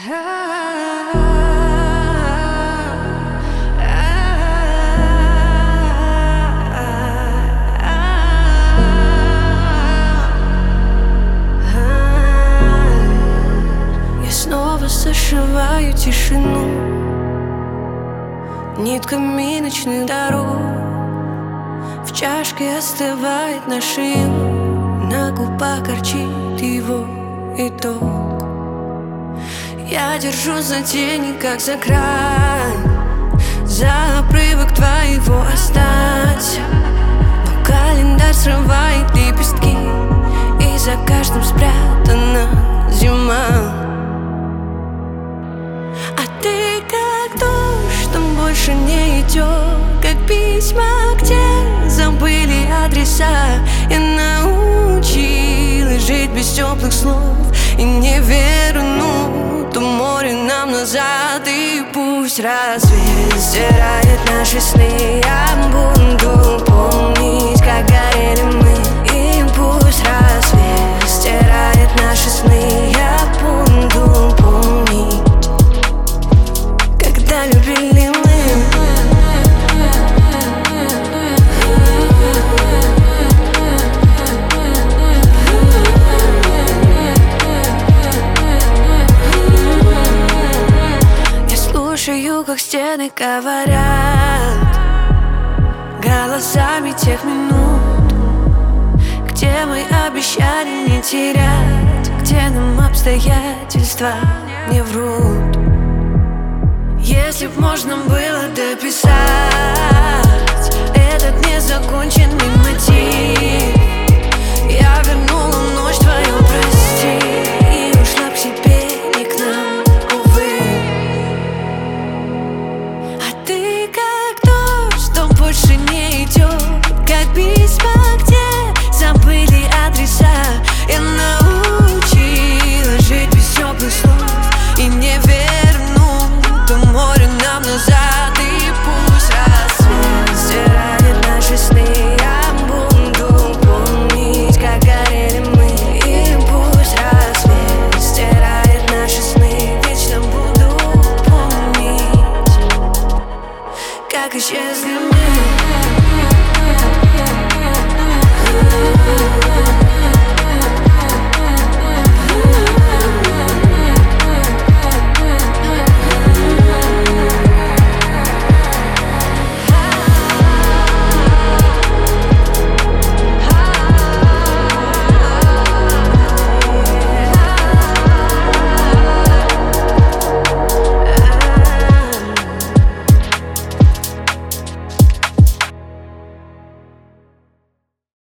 Я снова зашиваю тишину нитками ночных дорог. В чашке остывает наш им, на губах горчит его итог. Я держусь за тени, как за грань, за обрывок твоего остаться. Но календарь срывает лепестки, и за каждым спрятана зима. А ты как дождь, что больше не идет, как письма, где забыли адреса. Я научилась жить без теплых слов и не верну то море нам назад. И пусть рассвет стирает наши сны, я буду помнить, как горели мы. И пусть рассвет стирает наши сны, я буду помнить, когда любили мы. Слушаю, как стены говорят голосами тех минут, где мы обещали не терять, где нам обстоятельства не врут. Если б можно было дописать этот незаконченный мотив, я верну